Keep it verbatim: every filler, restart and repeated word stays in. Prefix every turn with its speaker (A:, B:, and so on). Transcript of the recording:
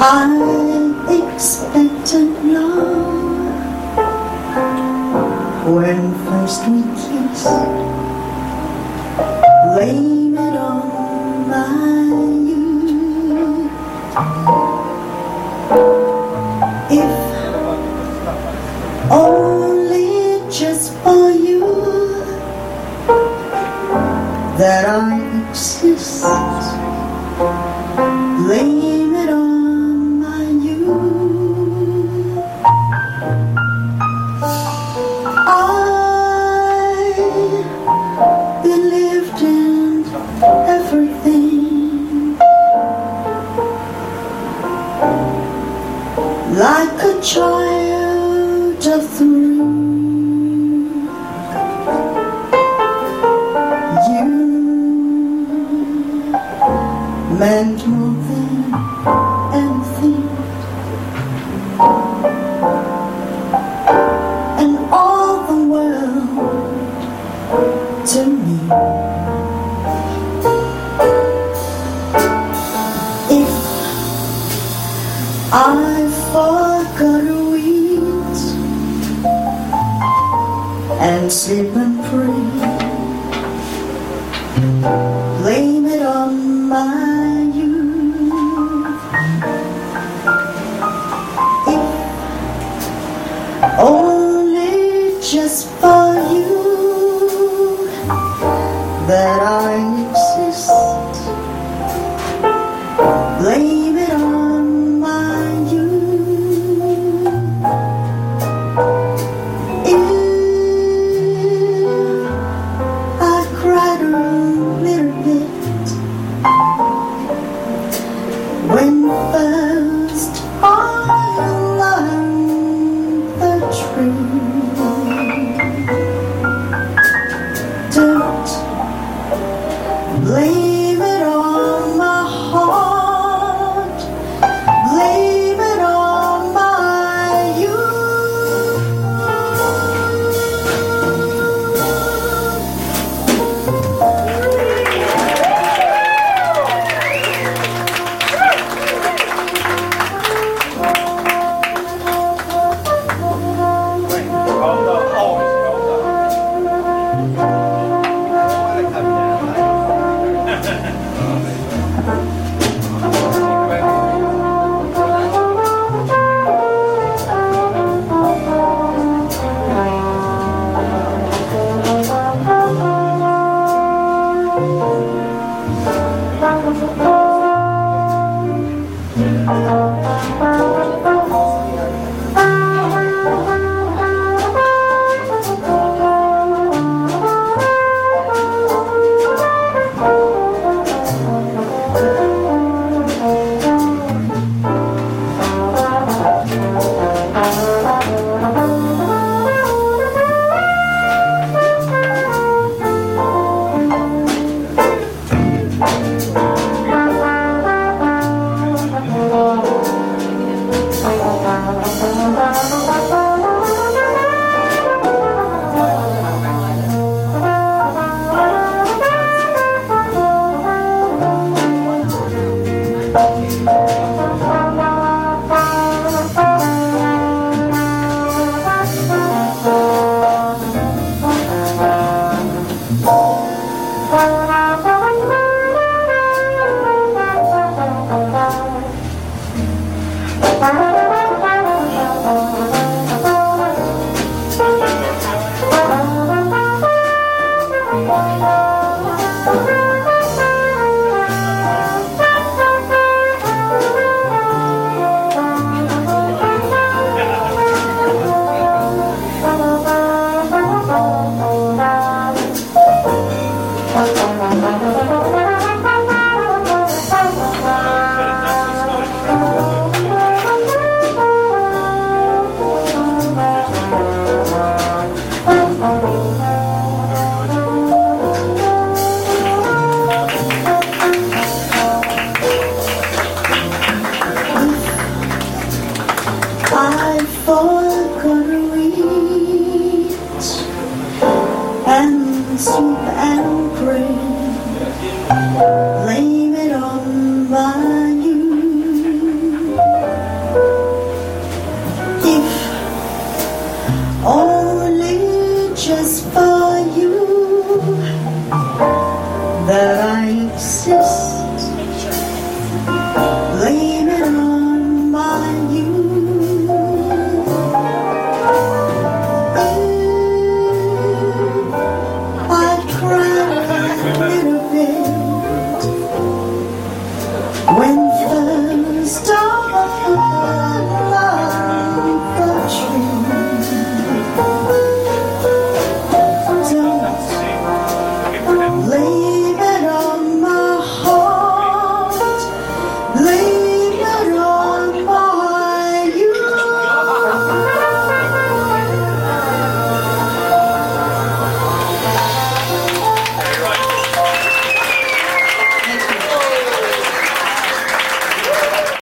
A: I expected love when first we kissed. Blame it on my youth. If only just for you that I exist. Blame it on my youth. I believed in everything like a child of three. You meant more than anything, and all the world to me. If I forgot to eat and sleep and pray, blame it on my youth. If only just for you that I exist. Blame it on my youth. If I cried a little bit when first I learned the truth, don't blame it on my heart. Blame it on my youth. I forgot to eat and sleep and pray. Blame it on my youth. just for you that I exist. Lay